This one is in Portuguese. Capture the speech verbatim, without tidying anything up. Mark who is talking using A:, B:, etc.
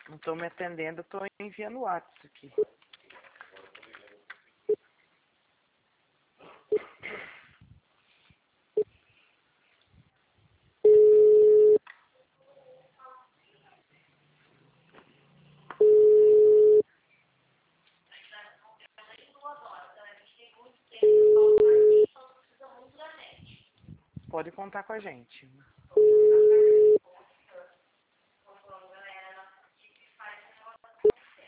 A: Não estou me atendendo, estou enviando o WhatsApp aqui. Pode contar com a gente.